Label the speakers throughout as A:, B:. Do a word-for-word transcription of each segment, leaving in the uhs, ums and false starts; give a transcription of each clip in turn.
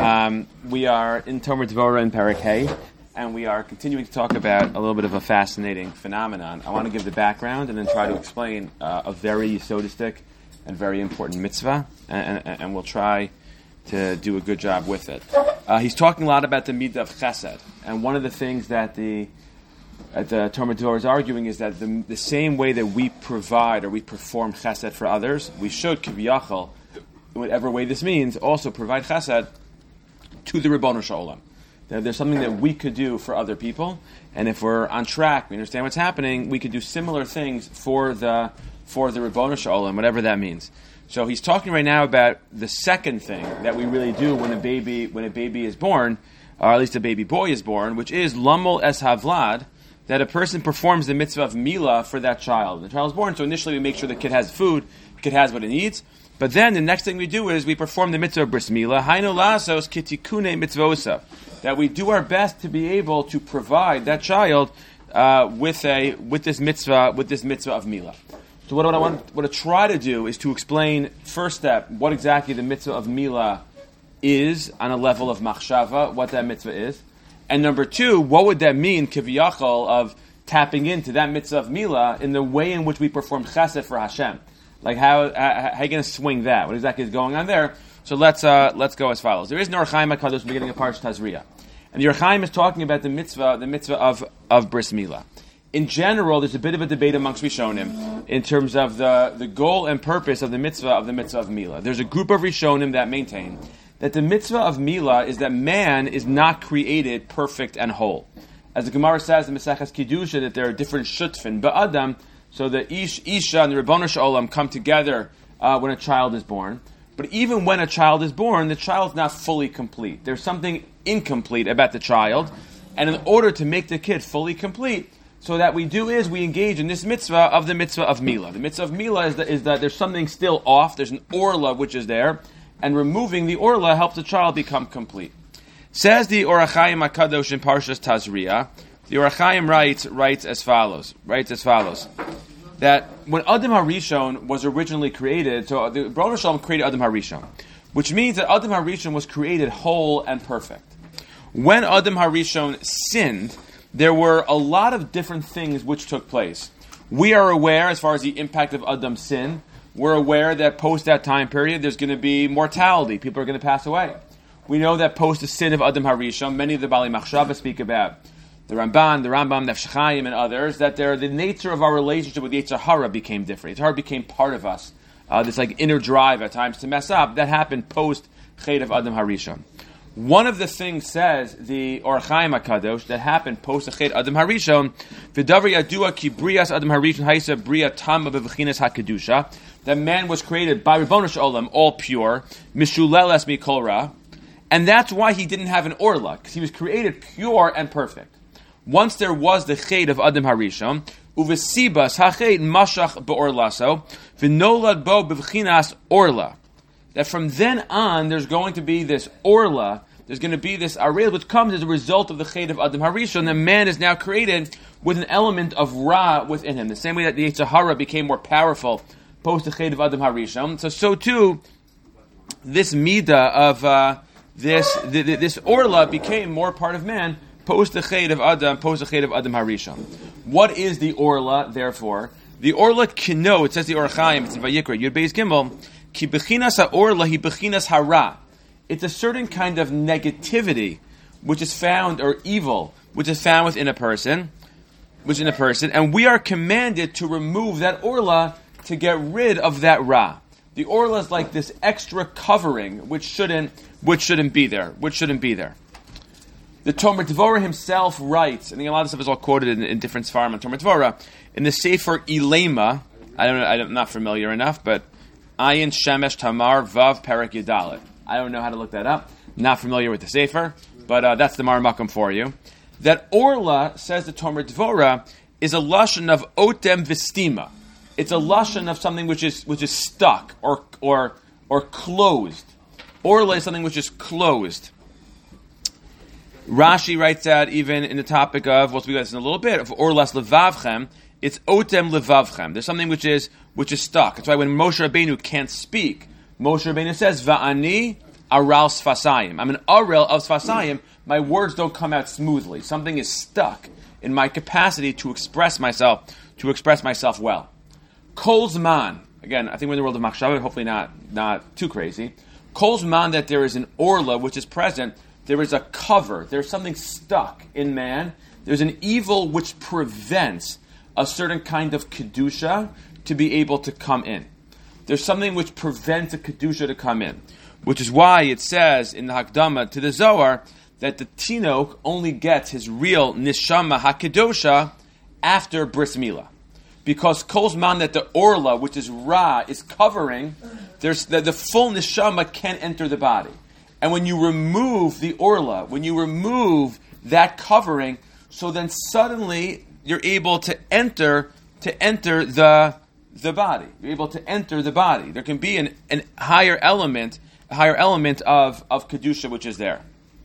A: Um, we are in Tomer Dvorah in Perek Hey, and we are continuing to talk about a little bit of a fascinating phenomenon. I want to give the background and then try to explain uh, a very yesodistic and very important mitzvah, and, and, and we'll try to do a good job with it. Uh, he's talking a lot about the midah of chesed, and one of the things that the uh, the Tomer Dvorah is arguing is that the, the same way that we provide or we perform chesed for others, we should, kiviyachol, whatever way this means, also provide chesed to the Ribbono Shel Olam. That there's something that we could do for other people, and if we're on track, we understand what's happening, we could do similar things for the for the Ribbono Shel Olam, whatever that means. So he's talking right now about the second thing that we really do when a baby when a baby is born, or at least a baby boy is born, which is lamol es havlad, that a person performs the mitzvah of milah for that child. The child is born, so initially we make sure the kid has food, the kid has what it needs. But then the next thing we do is we perform the mitzvah of bris milah, hainu lasos kitikune mitzvosa, that we do our best to be able to provide that child uh, with a with this mitzvah with this mitzvah of milah. So what, what I want what I try to do is to explain first step what exactly the mitzvah of milah is on a level of machshava, what that mitzvah is, and number two, what would that mean kiviyachol of tapping into that mitzvah of milah in the way in which we perform chesed for Hashem. Like how, how, how are you going to swing that? What exactly is going on there? So let's uh, let's go as follows. There is an Or Chaim HaKadosh at the beginning of Parashat Tazria, and the Or Chaim is talking about the mitzvah, the mitzvah of of bris milah. In general, there's a bit of a debate amongst Rishonim in terms of the, the goal and purpose of the mitzvah of the mitzvah of milah. There's a group of Rishonim that maintain that the mitzvah of milah is that man is not created perfect and whole. As the Gemara says in Maseches Kiddusha that there are different shutfin ba'adam. So the Ish, Isha and the Ribbono Shel Olam come together uh, when a child is born. But even when a child is born, the child is not fully complete. There's something incomplete about the child. And in order to make the kid fully complete, so that we do is we engage in this mitzvah of the mitzvah of milah. The mitzvah of milah is that, is that there's something still off. There's an orla which is there. And removing the orla helps the child become complete. Says the Or Chaim HaKadosh in Parshas Tazria, the Or Chaim writes, writes as follows, writes as follows, that when Adam HaRishon was originally created, so the Ribbono Shel Olam created Adam HaRishon, which means that Adam HaRishon was created whole and perfect. When Adam HaRishon sinned, there were a lot of different things which took place. We are aware, as far as the impact of Adam's sin, we're aware that post that time period, there's going to be mortality. People are going to pass away. We know that post the sin of Adam HaRishon, many of the Bali Machshava speak about, the Ramban, the Rambam, Nefesh Chaim, and others, that there, the nature of our relationship with Yetzer Hara became different. Yetzer Hara became part of us. Uh, this like inner drive at times to mess up. That happened post Chet of Adam HaRishon. One of the things says the Or Chaim HaKadosh that happened post Chet Adam HaRishon, V'davar yadua ki brias Adam HaRishon haisa bria tama b'vchinas hakedusha. That man was created by Ribbono Shel Olam, all pure, mishuleles mikol ra, and that's why he didn't have an orla, because he was created pure and perfect. Once there was the chet of Adam HaRishon, uvesibas hachet mashach beorlaso, v'nolad bo b'vchinas orla. That from then on, there's going to be this orla, there's going to be this arel, which comes as a result of the chet of Adam HaRishon. The man is now created with an element of ra within him. The same way that the Yetzer Hara became more powerful post the chet of Adam HaRishon. So, so too, this midah of uh, this the, the, this orla became more part of man post the chet of Adam, post the chet of Adam HaRishon. What is the orla, therefore? The orla kino, it says the Or Chaim, it's in Vayikra, Yud Beis Gimel, ki bechinas ha-orla hi bechinas hara. It's a certain kind of negativity which is found, or evil, which is found within a person, which in a person, and we are commanded to remove that orla to get rid of that ra. The orla is like this extra covering which shouldn't, which shouldn't be there, which shouldn't be there. The Tomer Dvorah himself writes, I think a lot of stuff is all quoted in, in different Sfarim on Tomer Dvorah, in the Sefer Ilema, I don't know, I'm not familiar enough, but Ayin Shemesh Tamar Vav Perek Yudalet. I don't know how to look that up. Not familiar with the Sefer, but uh, that's the Mar Makom for you. That orla, says the Tomer Dvorah, is a lashon of otem vistima. It's a lashon of something which is which is stuck or or or closed. Orla is something which is closed. Rashi writes out even in the topic of, we'll speak about this in a little bit, of orlas levavchem, it's otem levavchem. There's something which is which is stuck. That's why when Moshe Rabbeinu can't speak, Moshe Rabbeinu says, Va'ani aral sfasayim. I'm an arel of sfasayim. My words don't come out smoothly. Something is stuck in my capacity to express myself, to express myself well. Kol zman. Again, I think we're in the world of machshava, hopefully not, not too crazy. Kol zman, that there is an orla which is present, there is a cover, there's something stuck in man, there's an evil which prevents a certain kind of kedusha to be able to come in. There's something which prevents a kedusha to come in, which is why it says in the Hakdama to the Zohar that the Tinok only gets his real neshama hakedosha after bris milah. Because kol zman that the orla, which is ra, is covering, there's the, the full neshama can't enter the body. And when you remove the orla, when you remove that covering, so then suddenly you're able to enter to enter the the body. You're able to enter the body. There can be an, an higher element, a higher element of, of kedusha which is there.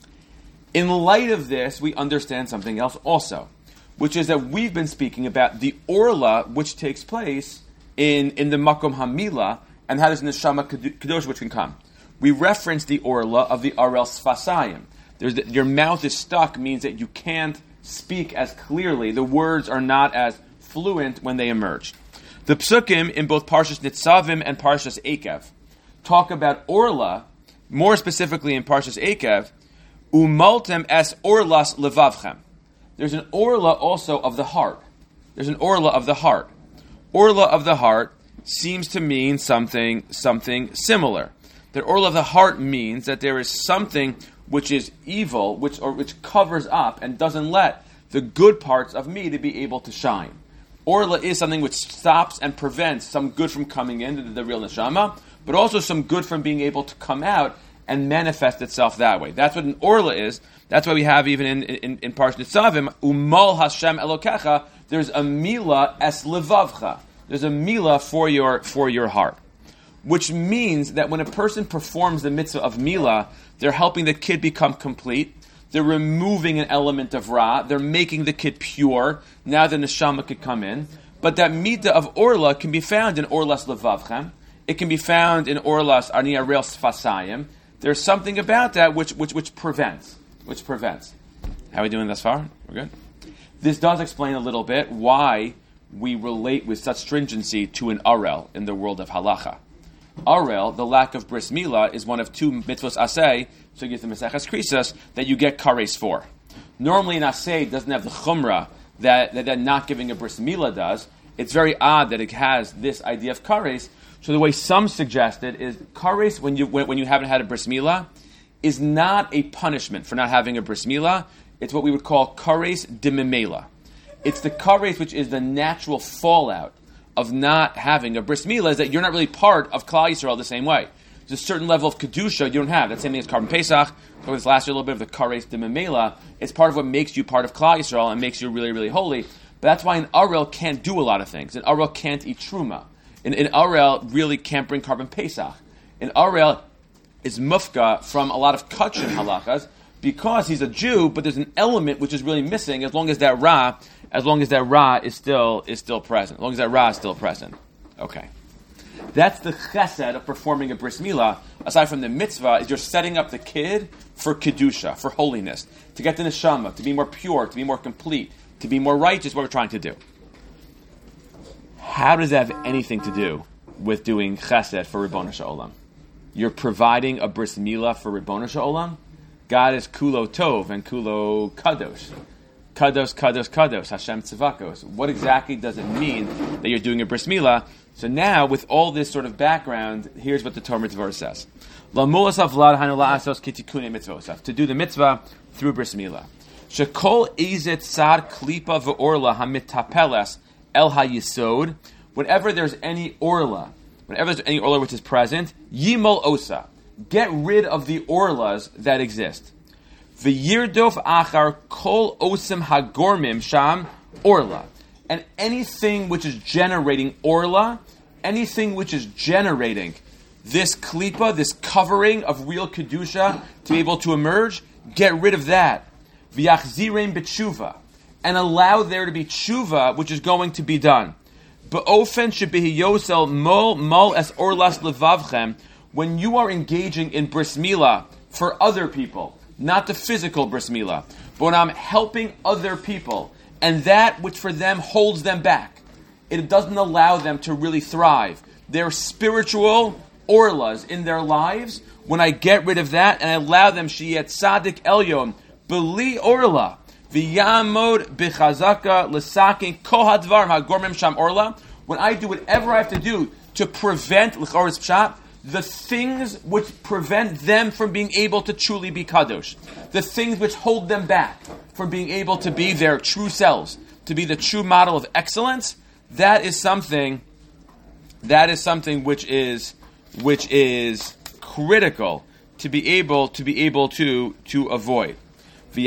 A: In light of this, we understand something else also, which is that we've been speaking about the orla which takes place in, in the makom hamila, and how does neshama kedusha which can come. We reference the orla of the arel sfasayim. There's the, your mouth is stuck means that you can't speak as clearly. The words are not as fluent when they emerge. The psukim in both Parshas Nitzavim and Parshas Ekev talk about orla, more specifically in Parshas Ekev, umaltem es orlas levavchem. There's an orla also of the heart. There's an orla of the heart. Orla of the heart seems to mean something, something similar. That orla of the heart means that there is something which is evil, which or which covers up and doesn't let the good parts of me to be able to shine. Orla is something which stops and prevents some good from coming into the, the real neshama, but also some good from being able to come out and manifest itself that way. That's what an orla is. That's why we have even in in, in Parshas Nitzavim, Umal Hashem Elokecha, there's a mila es levavcha. There's a mila for your for your heart. Which means that when a person performs the mitzvah of mila, they're helping the kid become complete. They're removing an element of ra. They're making the kid pure. Now the neshama could come in. But that midah of orla can be found in orlas levavchem. It can be found in orlas ani arel sfasayim. There's something about that which which which prevents, which prevents. How are we doing thus far? We're good. This does explain a little bit why we relate with such stringency to an arel in the world of halacha. Arel, the lack of bris milah, is one of two mitzvos aseh, so you get the Maseches Krisas, that you get kares for. Normally an aseh doesn't have the chumrah that, that, that not giving a bris milah does. It's very odd that it has this idea of kares. So the way some suggested is kares, when you when, when you haven't had a bris milah, is not a punishment for not having a bris milah. It's what we would call kares dimimela. It's the kares which is the natural fallout of not having a bris milah, is that you're not really part of Klal Yisrael the same way. There's a certain level of kedusha you don't have. That same thing as Karban Pesach. So this last year, a little bit of the kares dimimela. It's part of what makes you part of Klal Yisrael and makes you really, really holy. But that's why an arel can't do a lot of things. An arel can't eat truma. An, an arel really can't bring Karban Pesach. An arel is mufka from a lot of kachin halachas because he's a Jew, but there's an element which is really missing as long as that ra, as long as that ra is still is still present. As long as that ra is still present. Okay. That's the chesed of performing a bris milah. Aside from the mitzvah, is you're setting up the kid for kedusha, for holiness, to get the neshama, to be more pure, to be more complete, to be more righteous. What we're trying to do. How does that have anything to do with doing chesed for Ribbono Shel Olam? You're providing a bris milah for Ribbono Shel Olam. God is kulo tov and kulo kadosh. Kadosh, kadosh, kadosh, Hashem tzivakos. What exactly does it mean that you're doing a bris milah? So now, with all this sort of background, here's what the Torah Mitzvah says. To do the mitzvah through bris milah. Shekol izet sar klipa ve'orla hamitapeles el hayisod. Whenever there's any orla, whenever there's any orla which is present, yimol osa. Get rid of the orlas that exist. V'yirdof achar kol osim hagormim sham orla. And anything which is generating orla, anything which is generating this klipa, this covering of real kedusha to be able to emerge, get rid of that. V'yachzirein b'tshuva. And allow there to be tshuva, which is going to be done. B'ofen shebehi yosel mol mol es orlas levavchem, when you are engaging in bris milah for other people, not the physical bris milah, but when I'm helping other people, and that which for them holds them back, it doesn't allow them to really thrive. Their spiritual orlas in their lives, when I get rid of that and I allow them, sheyet tzadik elyon, beli orla, v'yamod b'chazaka l'sakin kol hadvarim hagormem sham orla, when I do whatever I have to do to prevent l'choris pshat, the things which prevent them from being able to truly be kadosh, the things which hold them back from being able to be their true selves, to be the true model of excellence, that is something, that is something which is, which is critical to be able to be able to to avoid. So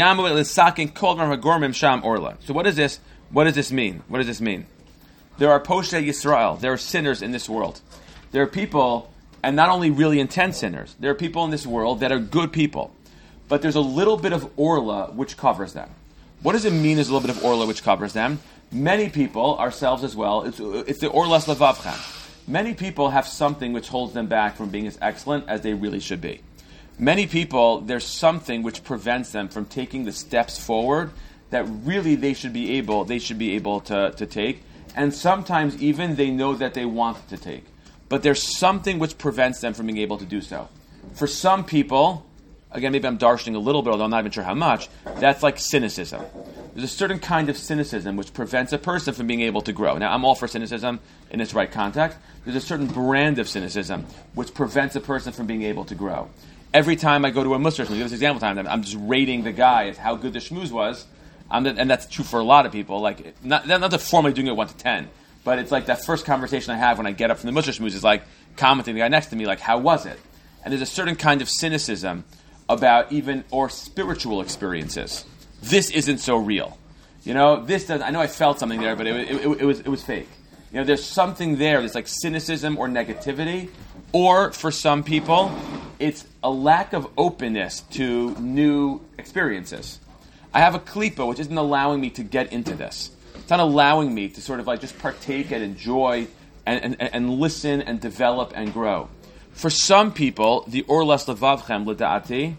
A: what does this? What does this mean? What does this mean? There are Poshei Yisrael. There are sinners in this world. There are people, and not only really intense sinners. There are people in this world that are good people, but there's a little bit of orla which covers them. What does it mean? There's a little bit of orla which covers them. Many people, ourselves as well, it's, it's the orlas levavchem. Many people have something which holds them back from being as excellent as they really should be. Many people, there's something which prevents them from taking the steps forward that really they should be able, they should be able to, to take. And sometimes even they know that they want to take. But there's something which prevents them from being able to do so. For some people, again, maybe I'm darshaning a little bit, although I'm not even sure how much, that's like cynicism. There's a certain kind of cynicism which prevents a person from being able to grow. Now, I'm all for cynicism in its right context. There's a certain brand of cynicism which prevents a person from being able to grow. Every time I go to a Musar, give this example time, I'm just rating the guy as how good the shmooze was, I'm the, and that's true for a lot of people. Like, not, not that formally doing it one to ten, but it's like that first conversation I have when I get up from the Musar shmooze is like commenting the guy next to me, like, how was it? And there's a certain kind of cynicism about even, or spiritual experiences. This isn't so real. You know, this does, I know I felt something there, but it, it, it, it was it was fake. You know, there's something there, there's like cynicism or negativity, or for some people, it's a lack of openness to new experiences. I have a klipa which isn't allowing me to get into this. It's not allowing me to sort of like just partake and enjoy and, and, and listen and develop and grow. For some people, the orlas levavchem l'da'ati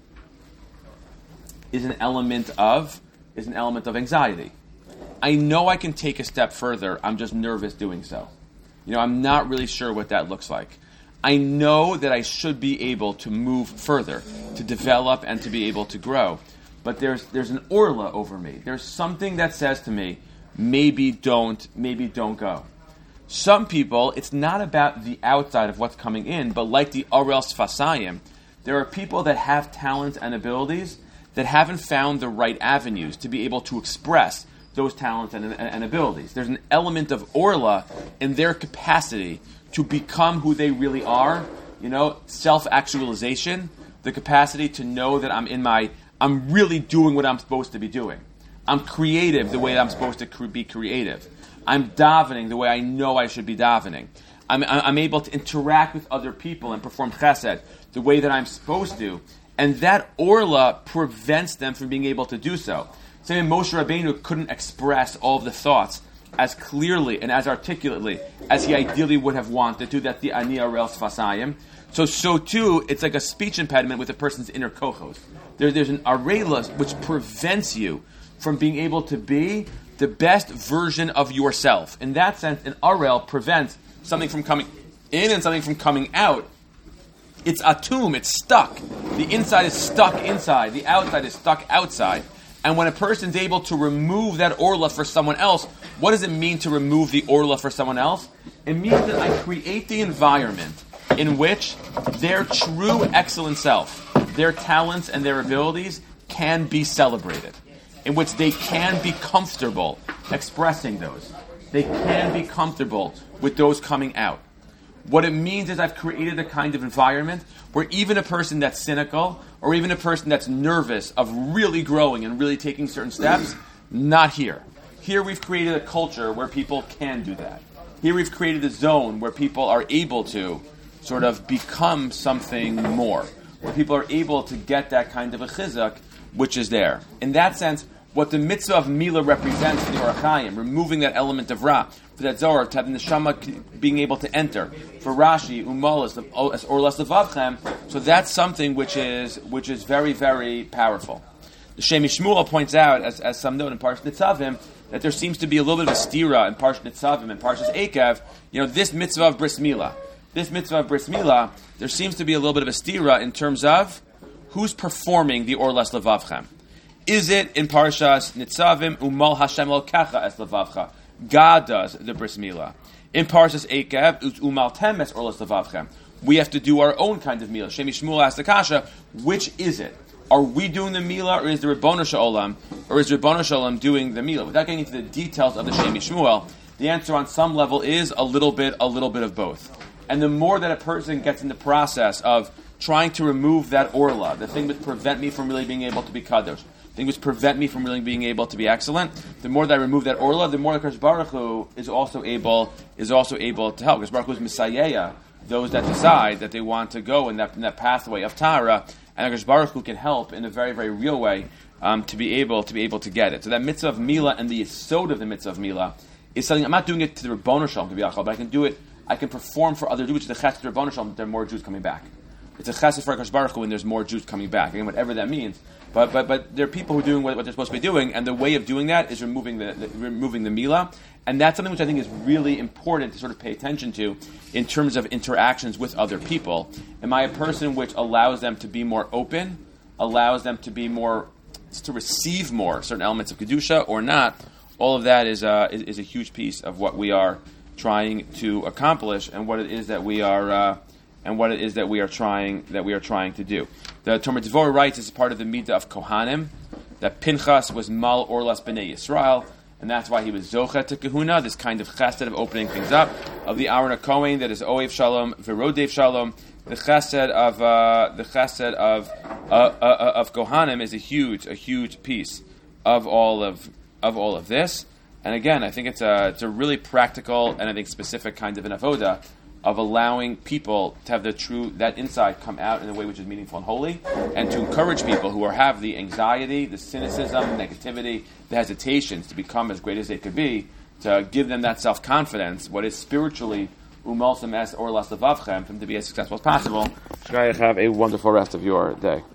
A: is an element of is an element of anxiety. I know I can take a step further. I'm just nervous doing so. You know, I'm not really sure what that looks like. I know that I should be able to move further, to develop and to be able to grow. But there's there's an orla over me. There's something that says to me, maybe don't, maybe don't go. Some people, it's not about the outside of what's coming in, but like the Arel Sfasayim, there are people that have talents and abilities that haven't found the right avenues to be able to express those talents and, and, and abilities. There's an element of orla in their capacity to become who they really are, you know, self-actualization, the capacity to know that I'm in my, I'm really doing what I'm supposed to be doing. I'm creative the way I'm supposed to cre- be creative. I'm davening the way I know I should be davening. I'm, I'm able to interact with other people and perform chesed the way that I'm supposed to. And that orla prevents them from being able to do so. Saying Moshe Rabbeinu couldn't express all of the thoughts as clearly and as articulately as he ideally would have wanted to, that the Ani Arel Sfasayim. So, so too, it's like a speech impediment with a person's inner kochos. There, there's an arela which prevents you from being able to be the best version of yourself. In that sense, an arel prevents something from coming in and something from coming out. It's atum, it's stuck. The inside is stuck inside, the outside is stuck outside. And when a person's able to remove that orla for someone else, what does it mean to remove the orla for someone else? It means that I create the environment in which their true excellent self, their talents and their abilities can be celebrated, in which they can be comfortable expressing those. They can be comfortable with those coming out. What it means is I've created a kind of environment where even a person that's cynical or even a person that's nervous of really growing and really taking certain steps, not here. Here we've created a culture where people can do that. Here we've created a zone where people are able to sort of become something more, where people are able to get that kind of a chizuk, which is there. In that sense, what the mitzvah of Mila represents for the Or HaChaim, removing that element of Ra, to that Zohar, to have the neshama being able to enter. For Rashi, umolas or less levavchem, so that's something which is which is very, very powerful. The Shemi Shmuel points out, as, as some note in Parshas Nitzavim, that there seems to be a little bit of a stira in Parshas Nitzavim and Parshas Ekev. You know, this mitzvah of bris milah, this mitzvah of bris milah, there seems to be a little bit of a stira in terms of who's performing the or less levavchem. Is it in Parshas Nitzavim, umal Hashem lokecha es levavcha? God does the bris milah. In Parshas Ekev, umal temes or less levavchem. We have to do our own kind of milah. Shemi Shmuel asked the kasha, which is it? Are we doing the milah, or is the Ribono Shalom, or is Ribono Shalom doing the milah? Without getting into the details of the Shemi Shmuel, the answer on some level is a little bit, a little bit of both. And the more that a person gets in the process of trying to remove that orla, the thing that prevent me from really being able to be kadosh, the thing which prevent me from really being able to be excellent, the more that I remove that orla, the more that Kadosh Baruch Hu is also able is also able to help. Kadosh Baruch Hu is Messiah, those that decide that they want to go in that in that pathway of Tara. And Hakadosh Baruch Hu can help in a very, very real way um, to be able to be able to get it. So that mitzvah of milah and the yesod of the mitzvah of milah is something. I'm not doing it to the Ribono Shalom to be achal, but I can do it. I can perform for other Jews. Which is the chesed of the Ribono Shalom. There are more Jews coming back. It's a chesed for Hakadosh Baruch Hu when there's more Jews coming back. Again, whatever that means. But but but there are people who are doing what, what they're supposed to be doing, and the way of doing that is removing the, the removing the milah. And that's something which I think is really important to sort of pay attention to in terms of interactions with other people. Am I a person which allows them to be more open, allows them to be more, to receive more certain elements of Kedusha or not? All of that is, uh, is, is a huge piece of what we are trying to accomplish and what it is that we are uh, and what it is that we are trying that we are trying to do. The Talmud Dvorah writes as part of the midah of Kohanim that Pinchas was mal orlas b'nei Yisrael. And that's why he was zocha to kahuna, this kind of chesed of opening things up, of the Aaron HaKohen that is oev shalom, v'rodev shalom. The chesed of uh, the chesed of uh, uh, of Kohanim is a huge, a huge piece of all of of all of this. And again, I think it's a it's a really practical and I think specific kind of an avoda of allowing people to have the true, that insight come out in a way which is meaningful and holy, and to encourage people who are, have the anxiety, the cynicism, the negativity, the hesitations to become as great as they could be, to give them that self-confidence, what is spiritually umalsam es or las levavchem, for them to be as successful as possible. Shkai, have a wonderful rest of your day.